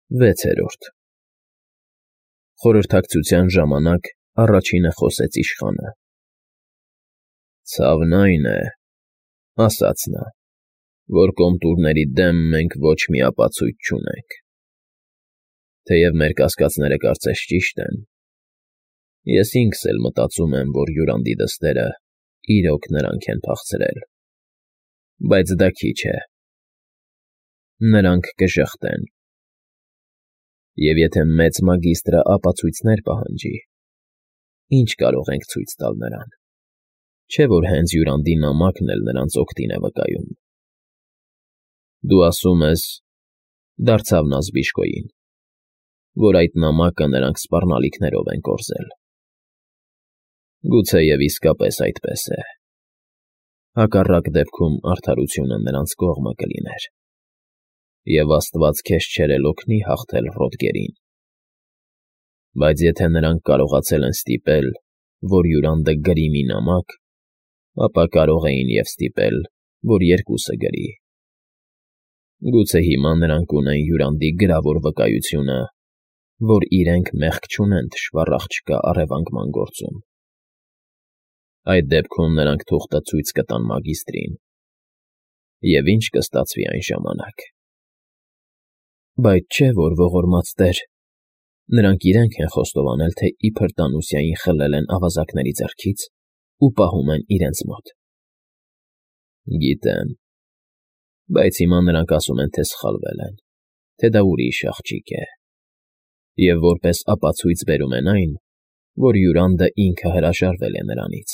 6. Խորհրդակցության ժամանակ առաջինը խոսեց իշխանը. «Ցավն այն է, — ասաց նա, — որ կոմտուրների դեմ մենք ոչ մի ապացույց չունենք. թեև մեր կասկածները կարծես ճիշտ են, ես ինքս էլ մտածում եմ, որ Յուրանդի դստերը իրոք նրանք են փախցրել, բայց դա քիչ է. նրանք կժխտեն, և եթե մեծ մագիստրը ապացույցներ պահանջի, ինչ կարող ենք ցույց տալ նրան, չէ՞ որ հենց Յուրանդի նամակն էլ նրանց օգտին է վկայում»։ «Դու ասում ես, — դարձավ նա Զբիշկոյին, — որ այդ նամակը նրանք սպառնալիքներով են կորզել։ Գուցեև իսկապես այդպես է. հակառակ դեպքում արդարությունը նրանց կողմը կլիներ, և Աստված քեզ չէր էլ օգնի հաղթել Ռոդգերին։ Բայց եթե նրանք կարողացել են ստիպել, որ Յուրանդը գրի մի նամակ, ապա կարող էին և ստիպել, որ երկուսը գրի։ Գուցե հիմա նրանք ունեն Յուրանդի գրավոր վկայությունը, որ իրենք մեղք չունեն թշվառ աղջկա առևանգման գործում։ Այդ դեպքում նրանք թուղթը ցույց կտան մագիստրին, և ինչ կստացվի այն ժամանակ։ Բայց չէ՞ որ ողորմած տեր, նրանք իրենք են խոստովանել, թե իբր Տանուսիային խլել են ավազակների ձեռքից ու պահում են իրենց մոտ։ Գիտեմ, բայց հիմա նրանք ասում են, թե սխալվել են, թե դա ուրիշ աղջիկ է, և որպես ապացույց բերում են այն, որ Յուրանդը ինքը հրաժարվել է նրանից։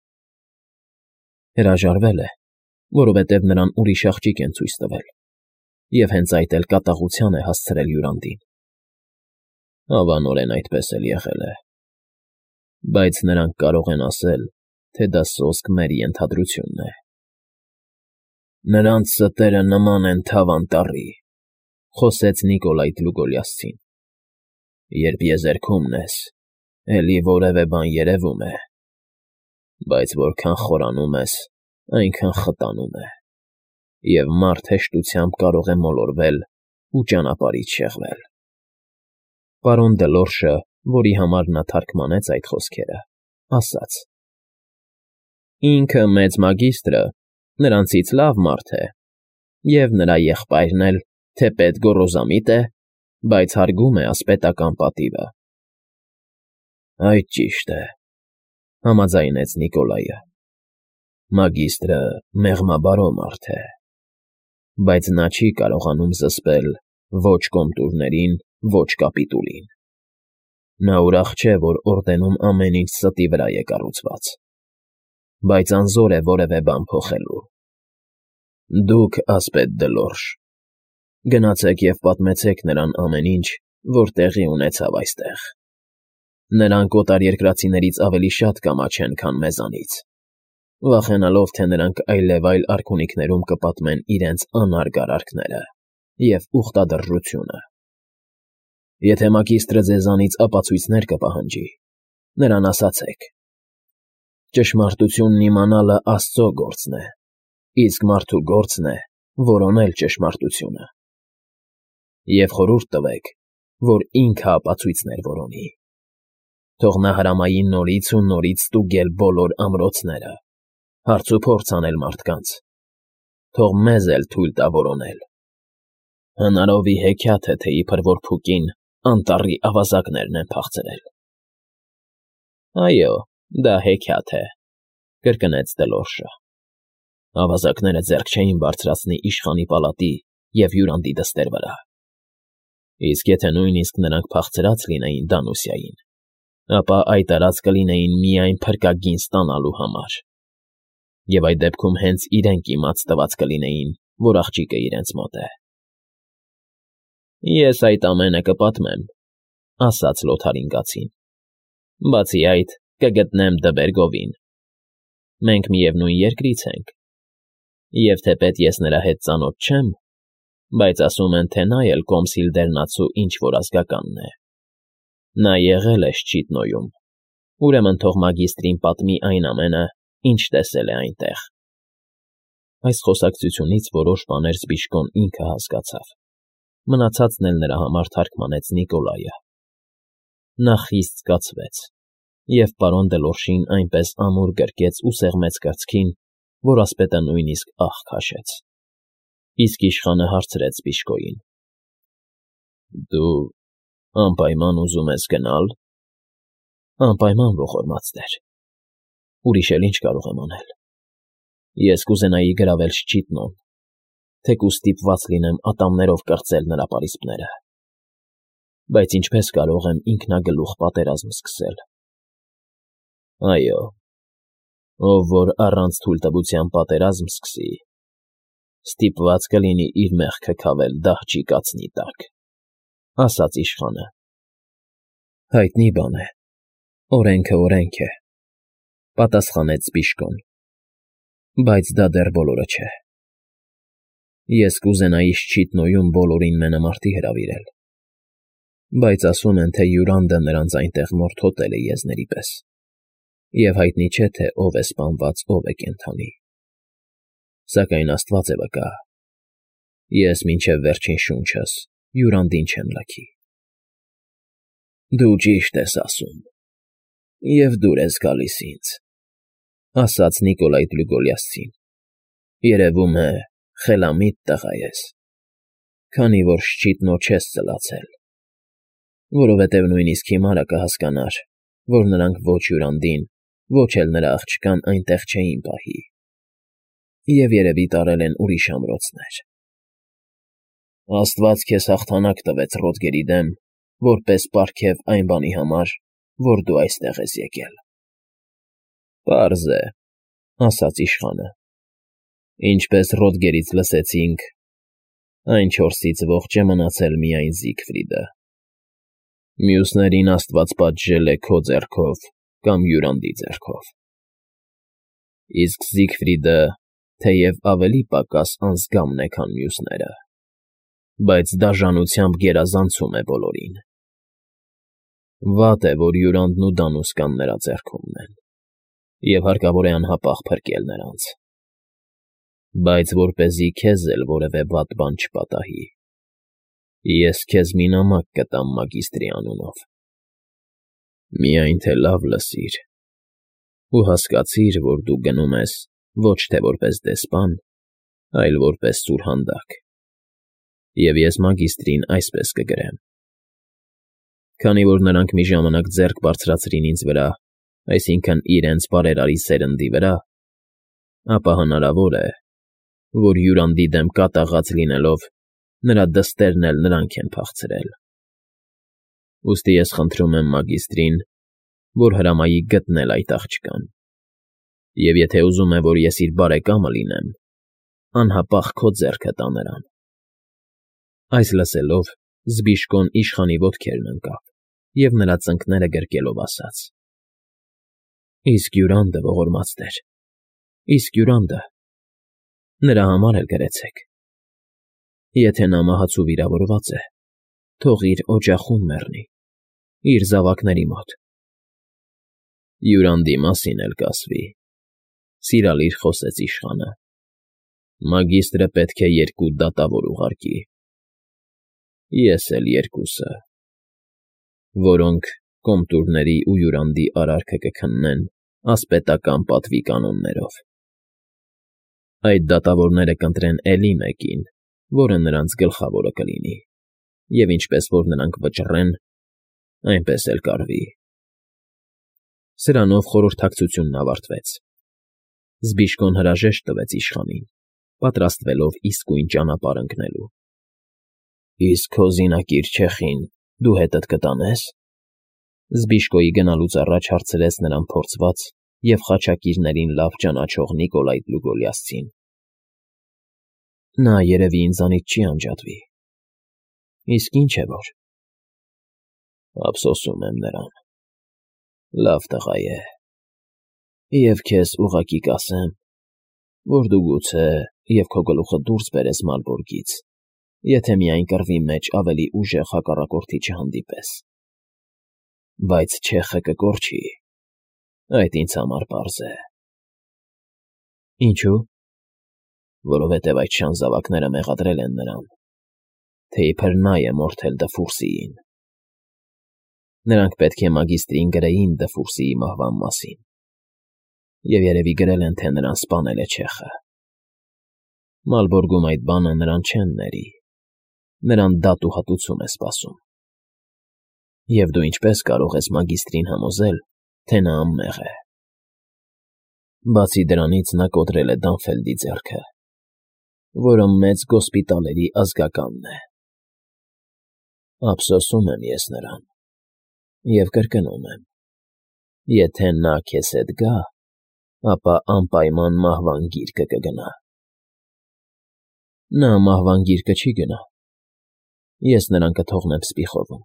Հրաժարվել է, որովհետև նրան ուրիշ աղջիկ են ցույց տվել, և հենց այդ էլ կատաղության է հասցրել Յուրանդին։ Հավանորեն այդպես էլ եղել է, բայց նրանք կարող են ասել, թե դա սոսկ մեր ենթադրությունն է։ «Նրանց ստերը նման են թավ անտառի, — խոսեց Նիկոլայ Տնուգոլիասցին. — երբ եզերքումն ես, էլի որևէ բան երևում է, բայց որքան խորանում ես, այնքան խտանում է, և մարդ հեշտությամբ կարող է մոլորվել ու ճանապարհից շեղվել»։ Պարոն Դելորշը, որի համար նա թարգմանեց այդ խոսքերը, ասաց. «Ինքը մեծ մագիստրը նրանցից լավ մարդ է, և նրա եղբայրն էլ, թեպետ գոռոզամիտ է, բայց հարգում է ասպետական պատիվը»։ «Այդ ճիշտ է, — համաձայնեց Նիկոլայը. — մագիստրը մեղմաբարո մարդ է, բայց նա չի կարողանում զսպել ոչ կոմտուրներին, ոչ կապիտուլին։ Նա ուրախ չէ, որ օրդենում ամեն ինչ ստի վրա է կառուցված, բայց անզոր է որևէ բան փոխելու։ Դուք, ասպետ Դելորժ, գնացեք և պատմեցեք նրան ամեն ինչ, որ տեղի ունեցավ այստեղ։ Նրանք օտարերկրացիներից ավելի շատ կամաչեն, քան մեզանից, վախենալով, թե նրանք այլևայլ արքունիքներում կպատմեն իրենց անարգ արարքները և ուխտադրժությունը։ Եթե մագիստրը ձեզանից ապացույցներ կպահանջի, նրան ասացեք. ճշմարտությունն իմանալը Աստծո գործն է, իսկ մարդու գործն է որոնել ճշմարտությունը։ Եվ խորհուրդ տվեք, որ ինքը ապացույցներ որոնի։ Թող նա հրամայի նորից ու նորից ստուգել բոլոր ամրոցները, հարցուփորձ անել մարդկանց, թող մեզ էլ թույլ տա որոնել։ Հնարովի հեքիաթ է, թե իբր որ Փուկին անտառի ավազակներն են փախցրել։ Այո, դա հեքիաթ է, — կրկնեց Դելորշը։ Ավազակները ձեռք չէին բարձրացնի իշխանի պալատի և Յուրանդի դստեր վրա։ Իսկ եթե նույնիսկ նրանք փախցրած լինեին Դանուսիային, ապա այդ արած կլինեին միայն փրկագին ստանալու համար, և այդ դեպքում հենց իրենք իմաց տված կլինեին, որ աղջիկը իրենց մոտ է։ Ես այդ ամենը կպատմեմ, — ասաց Լոթարին կացին, — բացի այդ, կգտնեմ Դբերգովին։ Մենք միևնույն երկրից ենք, և թեպետ ես նրա հետ ծանոթ չեմ, բայց ասում են, թե նա էլ Կոմսիլդերնացու ինչ-որ ազգականն է։ Նա եղել է Շչիտնոյում, ուրեմն թող մագիստրին պատմի այն ամենը, ինչ տեսել է այնտեղ։ Այս խոսակցությունից որոշ բաներ Զբիշկոն ինքը հասկացավ, Մնացածն էլ նրա համար թարգմանեց Նիկոլայը։ Նա խիստ զգացվեց, և պարոն Դելորշին այնպես ամուր գրկեց ու սեղմեց կրծքին, որ ասպետը նույնիսկ ահ քաշեց։ Իսկ իշխանը հարցրեց Բիժկոյին. «Դու անպայման ուզում ես գնալ»։ «Անպայման, ողորմած տեր, ուրիշ էլ ինչ կարող եմ անել։ Ես կուզենայի գրավել Շճիտնոն, թեկուզ ստիպված լինեմ ատամներով կրծել նրա պարիսպները, բայց ինչպես կարող եմ ինքնագլուխ պատերազմ սկսել։ Այո, ով որ առանց թույլտվության պատերազմ սկսի, ստիպված կլինի իր մեղքը քավել դահճի կացնի տակ», ասաց իշխանը։ «Հայտնի բան է, օրենքը օրենք է», պատասխանեց Բիժկոն, «բայց դա դեռ բոլորը չէ։ Ես կուզենայի Շճիտնոյում բոլորին մենամարտի հրավիրել, բայց ասում են, թե Յուրանդը նրանց այնտեղ մորթոտել է եզների պես, և հայտնի չէ, թե ով է սպանված, ով է կենդանի։ Սակայն աստված է վկա, ես մինչև վերջին շունչս Յուրանդին չեմ լքի»։ «Դու ճիշտ ես ասում, և դուր ես գալիս ինձ», ասաց Նիկոլայ Տլուգոլիասցին։ «Երևում է, խելամիտ տղա ես, քանի որ Շճիտնո չես ծլացել, որովհետև նույնիսկ հիմա կհասկանար, որ նրանք ոչ Յուրանդին, ոչ էլ նրա աղջկան այնտեղ չէին պահի, և երևի տարել են ուրիշ ամրոցներ։ Աստված քեզ հաղթանակ տվեց Ռոդգերի դեմ, որպես պարգև այն բանի համար, որ դու այստեղ ես եկել»։ «Պարզ է», ասաց իշխանը։ «Ինչպես Ռոդգերից լսեցինք, այն չորսից ողջ է մնացել միայն Զիգֆրիդը։ Մյուսներին աստված պատժել է քո ձեռքով կամ Յուրանդի ձեռքով։ Իսկ Զիգֆրիդը, թեև ավելի պակաս անզգամն է, քան մյուսները, բայց դաժանությամբ գերազանցում է բոլորին։ Վատ է, որ Յուրանդն ու Դանուսկան նրա ձեռքում են, և հարկավոր է անհապաղ փրկել նրանց։ Բայց որպեսզի քեզ էլ որևէ վատ բան չպատահի, ես քեզ մի նամակ կտամ մագիստրի անունով։ Միայն թե լավ լսիր ու հասկացիր, որ դու գնում ես ոչ թե որպես դեսպան, այլ որպես սուրհանդակ, և ես մագիստրին այսպես կգրեմ. քանի որ նրանք մի ժամանակ ձեռք բարձրացրին ինձ վրա, այսինքն իրենց բարերարի սերնդի վրա, ապա հնարավոր է, որ Յուրանդի դեմ կատաղած լինելով, նրա դստերն էլ նրանք են փախցրել։ Ուստի ես խնդրում եմ մագիստրին, որ հրամայի գտնել այդ աղջկան, և եթե ուզում է, որ ես իր բարեկամը լինեմ, անհապաղ քո ձեռքը տա նրան։ Այս լսելով, Զբիժկոն իշխանի ոտքերն ընկավ և նրա ծնկները գրկելով ասաց. «Իսկ Յուրանդը, ողորմած տեր, իսկ Յուրանդը, նրա համար էլ գրեցեք։ Եթե նա մահացու վիրավորված է, թող իր օջախում մեռնի, իր զավակների մոտ»։ «Յուրանդի մասին էլ կասվի», սիրալիր խոսեց իշխանը։ «Մագիստրը պետք է երկու դատավոր ուղարկի, ես էլ երկուսը, որոնք Կոմտուրների ու Յուրանդի արարքը կքննեն ասպետական պատվի կանոններով։ Այդ դատավորները կընտրեն էլի մեկին, որը նրանց գլխավորը կլինի, և ինչպես որ նրանք վճռեն, այնպես էլ կարվի»։ Սրանով խորհրդակցությունն ավարտվեց։ Զբիժկոն հրաժեշտ տվեց իշխանին, պատրաստվելով իսկույն ճանապարհ ընկնելու։ «Իսկ քո զինակիր չեխին դու հետդ կտանե՞ս»։ Զբիժկոյի գնալուց առաջ հարցրեց նրան փորձված և խաչակիրներին լավ ճանաչող Նիկոլայ Տլուգոլիասցին։ «Նա երևի ինձանից չի անջատվի։ Իսկ ինչ է որ»։ «Ափսոսում եմ նրան։ Լավ տղա է, և քեզ ուղղակի կասեմ, որ դու գուցե և քո գլուխը դուրս բերես Մալբորգից, եթե միայն կռվի մեջ ավելի ուժեղ հակառակորդի չհանդիպես։ Բայց չեխը կկորչի, այդ ինձ համար պարզ է»։ «Ինչո՞ւ»։ «Որովհետև այդ շանզավակները մեղադրել են նրան, թե իբր նա է մորթել Դֆուրսիին։ Նրանք պետք է մագիստրին գրեին Դֆուրսիի մահվան մասին, և երևի գրել են, թե նրան սպանել է չեխը։ Մալբորգում այդ բանը նրան չեն ների, նրան դատ ու հատուցում է սպասում։ Եվ դու ինչպես կարող ես մագիստրին համոզել, թե նա անմեղ է։ Բացի դրանից նա կոտրել է Դանֆելդի ձեռքը, որը մեծ գոսպիտալերի ազգականն է։ Ափսոսում եմ ես նրան և կրկնում եմ. եթե նա քեզ հետ գա, ապա անպայման մահվան գիրկը կգնա։ Նա մահվան գիրկը չի գնա, ես նրան կթողնեմ Սպիխովում։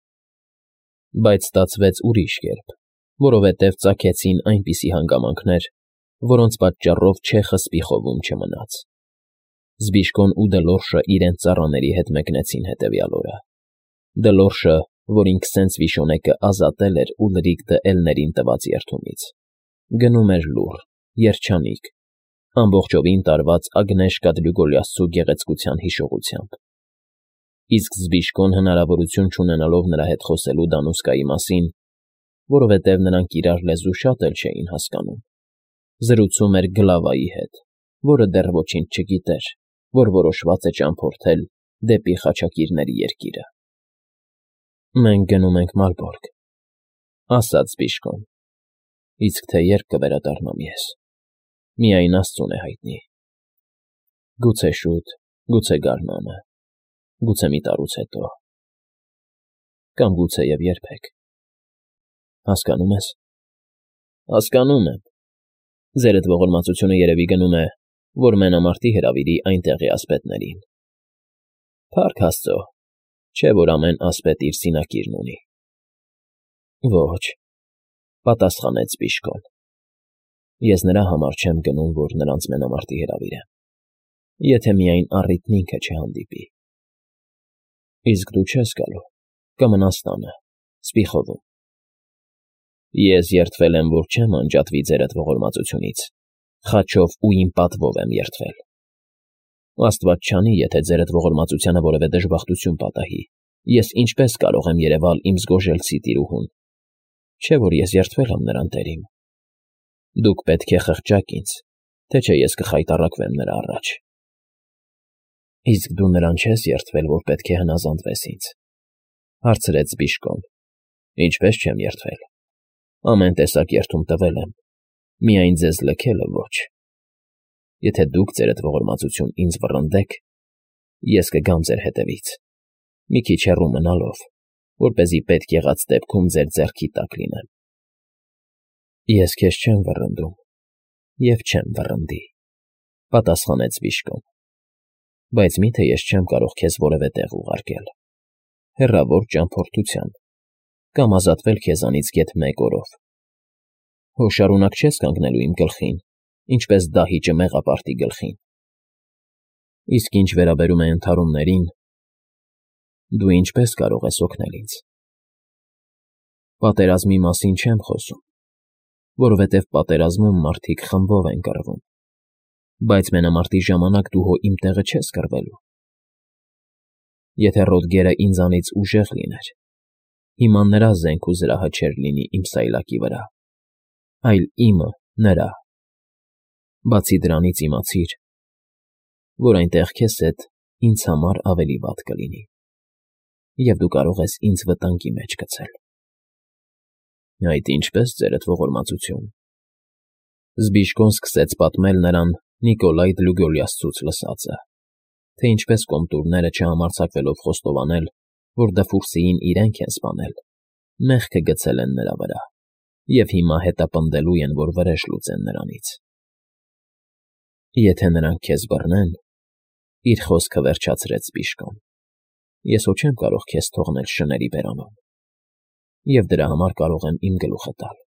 Բայց ստացվեց ուրիշ կերպ, որովհետև ծագեցին այնպիսի հանգամանքներ, որոնց պատճառով չեխը Սպիխովում չմնաց։ Զբիշկոն ու Դլորշը իրենց ծառաների հետ մեկնեցին հետևյալ օրը։ Դլորշը, որին Քսենց Վիշոնեկը ազատել էր Ուլրիկ Էլներին տված երթումից, գնում էր լուռ, երջանիկ, ամբողջովին տարված Ագնեշկա Դլուգոլիասցու գեղեցկության հիշողությամբ։ Իսկ Զբիշկոն հնարավորություն չունենալով նրա հետ խոսելու Դանուսկայի մասին, որովհետև նրանք իրար լեզու շատ էլ չէին հասկանում, զրուցում էր Գլավայի հետ, որը դեռ ոչինչ չգիտեր, որ որոշված է ճամփորդել դեպի խաչակիրների երկիրը։ Մենք գնում ենք Մալբորգ, ասաց Զբիշկոն, իսկ թե երբ կվերադառնամ ես, միայն Աստծուն է հայտնի։ Գուցե շուտ, գուցե գարնանը, գուցե մի տարուց հետո, կամ գուցե և երբեք։ Հասկանո՞ւմ ես։ Հասկանում եմ։ Ձերդ ողորմածությունը երևի գնում է, որ մենամարտի հրավիրի այնտեղի ասպետներին։ Փառք Աստծո, չէ՞ որ ամեն ասպետ իր սինակիրն ունի։ Ոչ, պատասխանեց Զբիշկոն։ Ես նրա համար չեմ գնում, որ նրանց մենամարտի հրավիրեմ, եթե միայն առիթն ինքը չհանդիպի։ Իսկ դու չես գալու, կմնաս տանը, Սպիխովում։ Ես երդվել եմ, որ չեմ անջատվի ձերդ ողորմածությունից, խաչով ու իմ պատվով եմ երդվել։ Աստված չանի, եթե ձերդ ողորմածությանը որևէ դժբախտություն պատահի, ես ինչպես կարող եմ երևալ իմ զգոժելցի տիրուհուն, չէ՞ որ ես երդվել եմ նրան տերիմ։ Դուք պետք է խղճաք ինձ, թե չէ ես կխայտառակվեմ նրա առաջ։ Իսկ դու նրան չես երդվել, որ պետք է հնազանդվես ինձ, հարցրեց Զբիշկոն։ Ինչպես չեմ երդվել։ Ամեն տեսակ երդում տվել եմ, միայն ձեզ լքելը ոչ։ Եթե դուք ձերդ ողորմածություն ինձ վռնդեք, ես կգամ ձեր հետևից, մի քիչ հեռու մնալով, որպեսզի պետք եղած դեպքում ձեր ձեռքի տակ լինեմ։ Ես քեզ չեմ վռնդում և չեմ վռնդի, պատասխանեց Զբիշկոն։ Բայց մի՞թե ես չեմ կարող քեզ որևէ տեղ ուղարկել, հեռավոր ճամփորդության, կամ ազատվել քեզանից գեթ 1 օրով։ Հո շարունակ չես կանգնելու իմ գլխին, ինչպես դահիճը մեղապարտի գլխին։ Իսկ ինչ վերաբերում է ընդհարումներին, դու ինչպես կարող ես օգնել ինձ։ Պատերազմի մասին չեմ խոսում, որովհետև պատերազմում մարդիկ խմբով են կռվում, բայց մենամարտի ժամանակ դու հո իմ տեղը չես կռվելու։ Եթե Ռոդգերը ինձանից ուժեղ լիներ, հիմա նրա զենք ու զրահը չէր լինի իմ սայլակի վրա, այլ իմը նրա։ Բացի դրանից իմացիր, որ այնտեղ քեզ հետ ինձ համար ավելի վատ կլինի, և դու կարող ես ինձ վտանգի մեջ գցել։ Այդ ինչպես ձերդ ողորմածություն։ Զբիշկոն սկսեց պատմել նրան Նիկոլայ Դլուգոլիասցուց լսածը, թե ինչպես կոմտուրները չհամարձակվելով խոստովանել, որ Դֆուրսիին իրենք են սպանել, մեղքը գցել են նրա վրա, և հիմա հետապնդելու են, որ վրեժ լուծեն նրանից։ Եթե նրանք քեզ բռնեն, իր խոսքը վերջացրեց Զբիշկոն, ես հո չեմ կարող քեզ թողնել շների բերանում, և դրա համար կարող եմ իմ գլուխը տալ։